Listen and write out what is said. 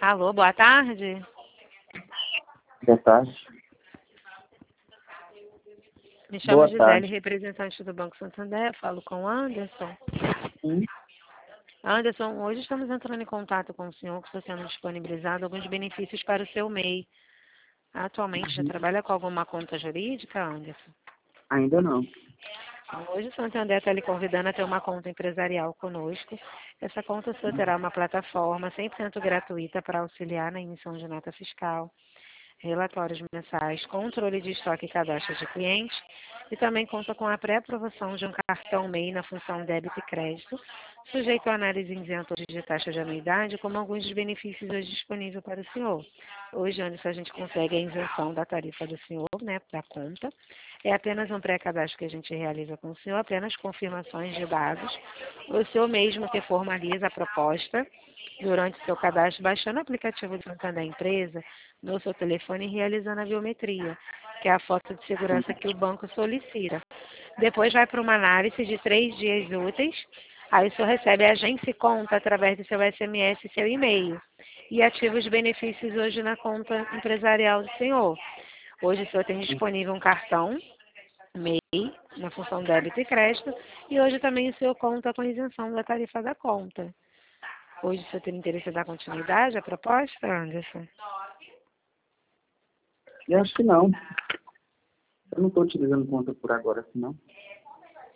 Alô, boa tarde. Boa tarde. Me chamo Boa Gisele, tarde. representante do Banco Santander. Falo com o Anderson. Sim. Anderson, hoje estamos entrando em contato com o senhor que está sendo disponibilizado alguns benefícios para o seu MEI. Atualmente já trabalha com alguma conta jurídica, Anderson? Ainda não. Hoje o Santander está lhe convidando a ter uma conta empresarial conosco. Essa conta sua terá uma plataforma 100% gratuita para auxiliar na emissão de nota fiscal, relatórios mensais, controle de estoque e cadastro de clientes, e também conta com a pré-aprovação de um cartão MEI na função débito e crédito, sujeito a análise isenta de taxa de anuidade, como alguns dos benefícios hoje disponíveis para o senhor. Hoje, Anderson, a gente consegue a isenção da tarifa do senhor, né, da conta. É apenas um pré-cadastro que a gente realiza com o senhor, apenas confirmações de dados. O senhor mesmo que formaliza a proposta durante o seu cadastro, baixando o aplicativo do Santander Empresa no seu telefone e realizando a biometria, que é a foto de segurança que o banco solicita. Depois vai para uma análise de 3 dias úteis, aí o senhor recebe a agência e conta através do seu SMS e seu e-mail. E ativa os benefícios hoje na conta empresarial do senhor. Hoje o senhor tem disponível um cartão MEI, na função débito e crédito, e hoje também o senhor conta com a isenção da tarifa da conta. Hoje o senhor tem interesse em dar continuidade à proposta, Anderson? Eu acho que não. Eu não estou utilizando conta por agora, assim, não.